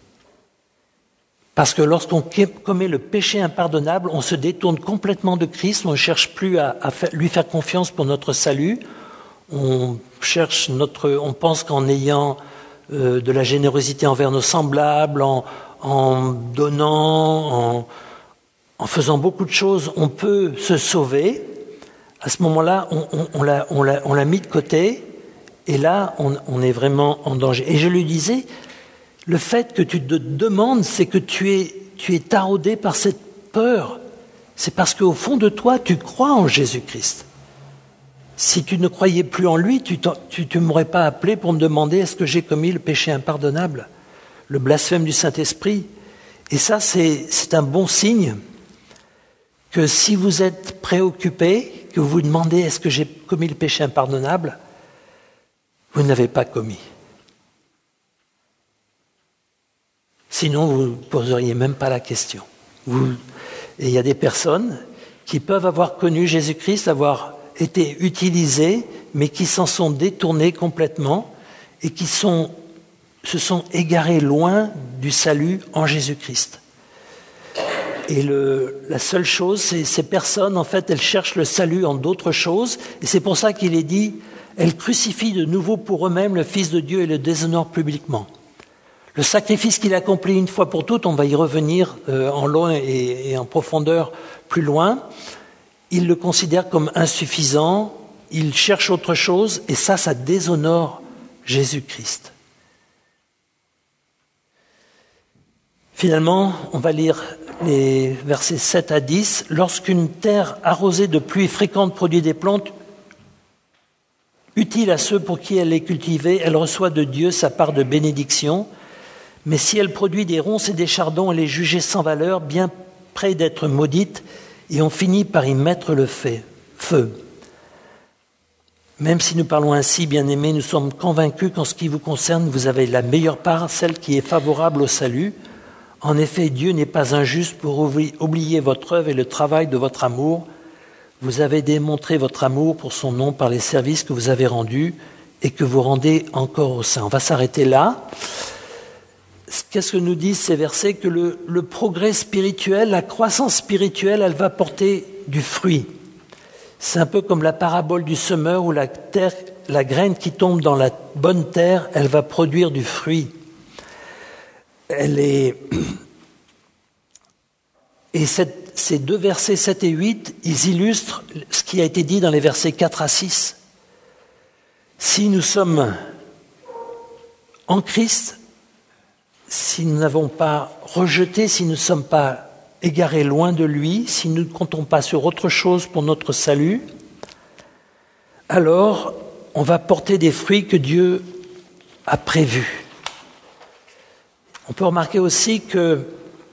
Parce que lorsqu'on commet le péché impardonnable, on se détourne complètement de Christ, on ne cherche plus à, à faire, lui faire confiance pour notre salut. On cherche notre, on pense qu'en ayant euh, de la générosité envers nos semblables, en, en donnant, en, en faisant beaucoup de choses, on peut se sauver. À ce moment-là, on, on, on, l'a, on, l'a, on l'a mis de côté, et là, on, on est vraiment en danger. Et je lui disais, le fait que tu te demandes, c'est que tu es, tu es taraudé par cette peur. C'est parce qu'au fond de toi, tu crois en Jésus-Christ. Si tu ne croyais plus en lui, tu ne m'aurais pas appelé pour me demander est-ce que j'ai commis le péché impardonnable, le blasphème du Saint-Esprit. Et ça, c'est, c'est un bon signe que si vous êtes préoccupé, que vous vous demandez est-ce que j'ai commis le péché impardonnable, vous n'avez pas commis. Sinon, vous ne poseriez même pas la question. Vous... Et il y a des personnes qui peuvent avoir connu Jésus-Christ, avoir été utilisées, mais qui s'en sont détournées complètement et qui sont, se sont égarées loin du salut en Jésus-Christ. Et le, la seule chose, c'est ces personnes, en fait, elles cherchent le salut en d'autres choses. Et c'est pour ça qu'il est dit, elles crucifient de nouveau pour eux-mêmes le Fils de Dieu et le déshonorent publiquement. Le sacrifice qu'il accomplit une fois pour toutes, on va y revenir euh, en long et, et en profondeur plus loin, il le considère comme insuffisant, il cherche autre chose, et ça, ça déshonore Jésus-Christ. Finalement, on va lire les versets sept à dix. « Lorsqu'une terre arrosée de pluie fréquente produit des plantes utiles à ceux pour qui elle est cultivée, elle reçoit de Dieu sa part de bénédiction. Mais si elle produit des ronces et des chardons, elle est jugée sans valeur, bien près d'être maudite, et on finit par y mettre le feu. Même si nous parlons ainsi, bien-aimés, nous sommes convaincus qu'en ce qui vous concerne, vous avez la meilleure part, celle qui est favorable au salut. En effet, Dieu n'est pas injuste pour oublier votre œuvre et le travail de votre amour. Vous avez démontré votre amour pour son nom par les services que vous avez rendus et que vous rendez encore aux saints. » On va s'arrêter là. Qu'est-ce que nous disent ces versets? Que le, le progrès spirituel, la croissance spirituelle, elle va porter du fruit. C'est un peu comme la parabole du semeur où la, terre, la graine qui tombe dans la bonne terre, elle va produire du fruit. Elle est... Et cette, ces deux versets sept et huit, ils illustrent ce qui a été dit dans les versets quatre à six. Si nous sommes en Christ, si nous n'avons pas rejeté, si nous ne sommes pas égarés loin de lui, si nous ne comptons pas sur autre chose pour notre salut, alors on va porter des fruits que Dieu a prévus. On peut remarquer aussi que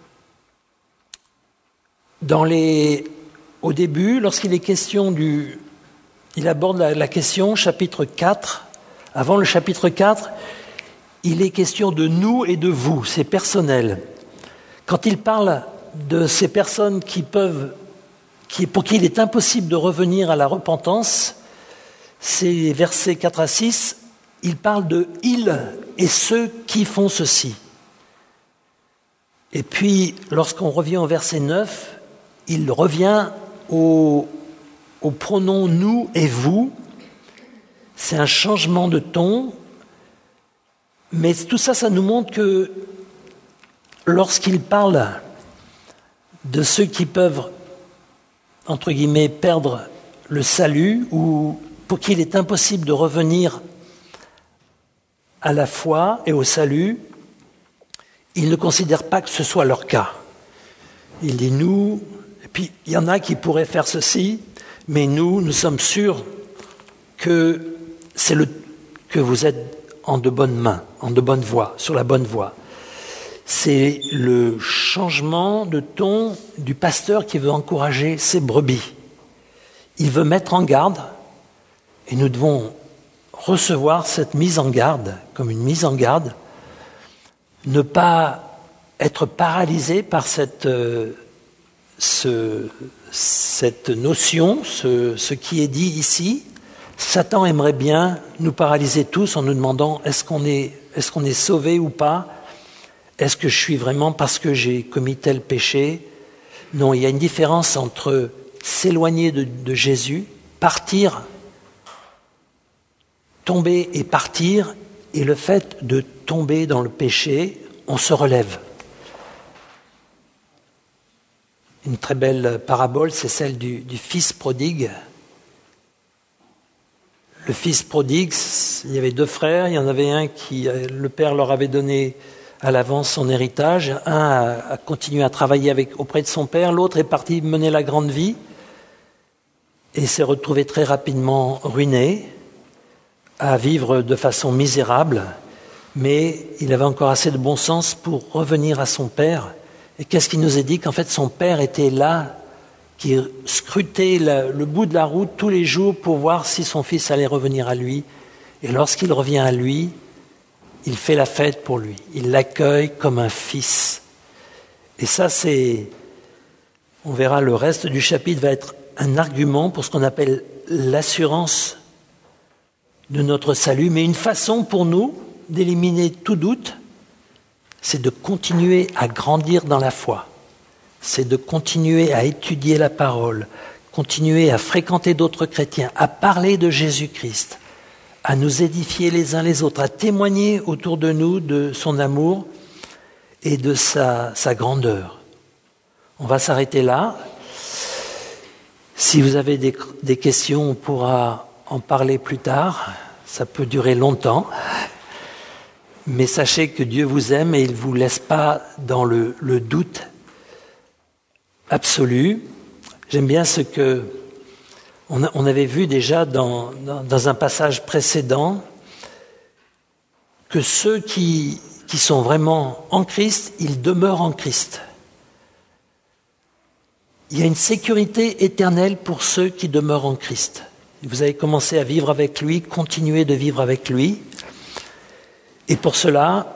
dans les, au début, lorsqu'il est question du... Il aborde la, la question, chapitre quatre, avant le chapitre quatre, il est question de nous et de vous, c'est personnel. Quand il parle de ces personnes qui peuvent, qui, pour qui il est impossible de revenir à la repentance, ces versets quatre à six, il parle de « ils » et ceux qui font ceci. Et puis, lorsqu'on revient au verset neuf, il revient au, au pronom « nous » et « vous ». C'est un changement de ton. Mais tout ça, ça nous montre que lorsqu'il parle de ceux qui peuvent, entre guillemets, perdre le salut ou pour qui il est impossible de revenir à la foi et au salut, ils ne considèrent pas que ce soit leur cas. Il dit nous, et puis il y en a qui pourraient faire ceci, mais nous, nous sommes sûrs que c'est le que vous êtes en de bonnes mains, en de bonnes voies, sur la bonne voie. C'est le changement de ton du pasteur qui veut encourager ses brebis. Il veut mettre en garde, et nous devons recevoir cette mise en garde comme une mise en garde, ne pas être paralysé par cette, euh, ce, cette notion, ce, ce qui est dit ici. Satan aimerait bien nous paralyser tous en nous demandant est-ce qu'on est, est-ce qu'on est sauvé ou pas ? Est-ce que je suis vraiment parce que j'ai commis tel péché ? Non, il y a une différence entre s'éloigner de, de Jésus, partir, tomber et partir, et le fait de tomber dans le péché, on se relève. Une très belle parabole, c'est celle du, du fils prodigue. Le fils prodigue, il y avait deux frères, il y en avait un qui, le père leur avait donné à l'avance son héritage, un a, a continué à travailler avec, auprès de son père, l'autre est parti mener la grande vie et s'est retrouvé très rapidement ruiné, à vivre de façon misérable, mais il avait encore assez de bon sens pour revenir à son père. Et qu'est-ce qu'il nous est dit ? Qu'en fait son père était là, qui scrutait le, le bout de la route tous les jours pour voir si son fils allait revenir à lui. Et lorsqu'il revient à lui, il fait la fête pour lui. Il l'accueille comme un fils. Et ça, c'est... On verra, le reste du chapitre va être un argument pour ce qu'on appelle l'assurance de notre salut, mais une façon pour nous d'éliminer tout doute, c'est de continuer à grandir dans la foi. C'est de continuer à étudier la parole, continuer à fréquenter d'autres chrétiens, à parler de Jésus-Christ, à nous édifier les uns les autres, à témoigner autour de nous de son amour et de sa, sa grandeur. On va s'arrêter là. Si vous avez des, des questions, on pourra en parler plus tard. Ça peut durer longtemps. Mais sachez que Dieu vous aime et il ne vous laisse pas dans le, le doute absolu. J'aime bien ce que on, a, on avait vu déjà dans, dans, dans un passage précédent, que ceux qui, qui sont vraiment en Christ, ils demeurent en Christ. Il y a une sécurité éternelle pour ceux qui demeurent en Christ. Vous avez commencé à vivre avec lui, continuez de vivre avec lui. Et pour cela,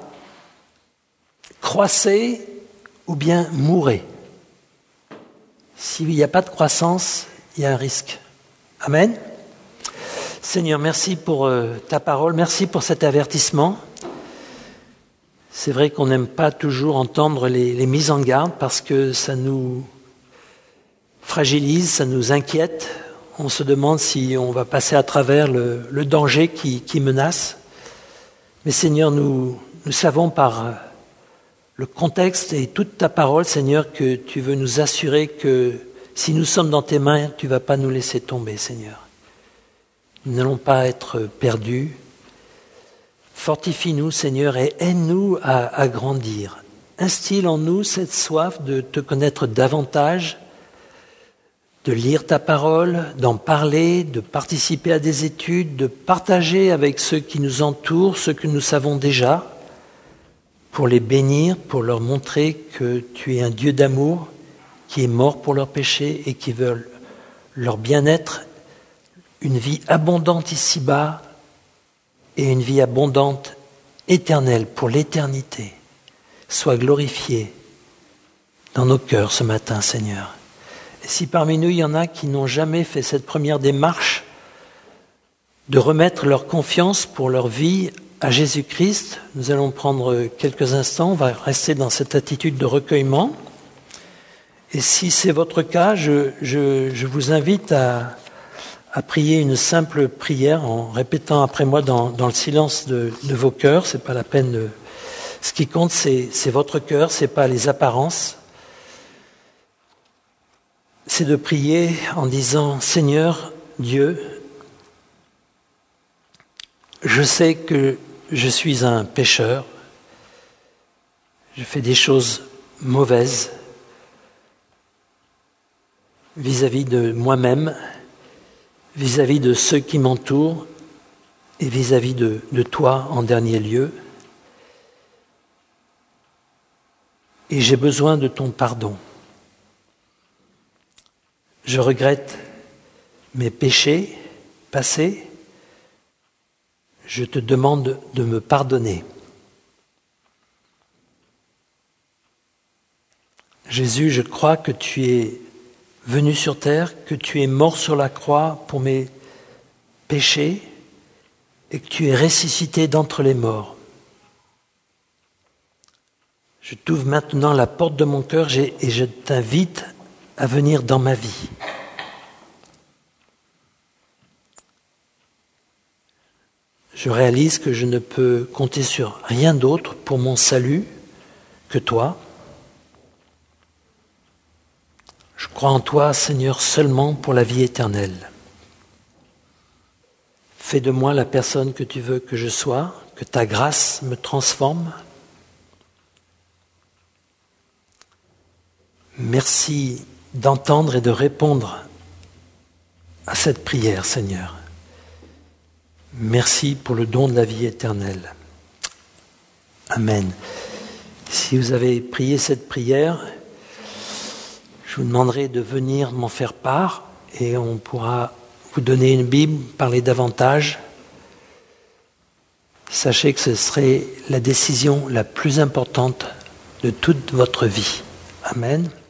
croissez ou bien mourrez. S'il n'y a pas de croissance, il y a un risque. Amen. Seigneur, merci pour euh, ta parole, merci pour cet avertissement. C'est vrai qu'on n'aime pas toujours entendre les, les mises en garde parce que ça nous fragilise, ça nous inquiète. On se demande si on va passer à travers le, le danger qui, qui menace. Mais Seigneur, nous, nous savons par le contexte et toute ta parole, Seigneur, que tu veux nous assurer que si nous sommes dans tes mains, tu ne vas pas nous laisser tomber, Seigneur. Nous n'allons pas être perdus. Fortifie-nous, Seigneur, et aide-nous à, à grandir. Instille en nous cette soif de te connaître davantage, de lire ta parole, d'en parler, de participer à des études, de partager avec ceux qui nous entourent ce que nous savons déjà, pour les bénir, pour leur montrer que tu es un Dieu d'amour, qui est mort pour leurs péchés et qui veut leur bien-être, une vie abondante ici-bas et une vie abondante éternelle pour l'éternité. Sois glorifié dans nos cœurs ce matin, Seigneur. Et si parmi nous, il y en a qui n'ont jamais fait cette première démarche de remettre leur confiance pour leur vie à Jésus-Christ, nous allons prendre quelques instants, on va rester dans cette attitude de recueillement. Et si c'est votre cas, je, je, je vous invite à, à prier une simple prière en répétant après moi dans, dans le silence de, de vos cœurs. C'est pas la peine de... Ce qui compte, c'est, c'est votre cœur, c'est pas les apparences. C'est de prier en disant « Seigneur Dieu, je sais que je suis un pécheur, je fais des choses mauvaises vis-à-vis de moi-même, vis-à-vis de ceux qui m'entourent et vis-à-vis de, de toi en dernier lieu. Et j'ai besoin de ton pardon. Je regrette mes péchés passés. Je te demande de me pardonner. Jésus, je crois que tu es venu sur terre, que tu es mort sur la croix pour mes péchés et que tu es ressuscité d'entre les morts. Je t'ouvre maintenant la porte de mon cœur et je t'invite à venir dans ma vie. Je réalise que je ne peux compter sur rien d'autre pour mon salut que toi. Je crois en toi, Seigneur, seulement pour la vie éternelle. Fais de moi la personne que tu veux que je sois, que ta grâce me transforme. Merci d'entendre et de répondre à cette prière, Seigneur. Merci pour le don de la vie éternelle. Amen. Si vous avez prié cette prière, je vous demanderai de venir m'en faire part et on pourra vous donner une Bible, parler davantage. Sachez que ce serait la décision la plus importante de toute votre vie. Amen.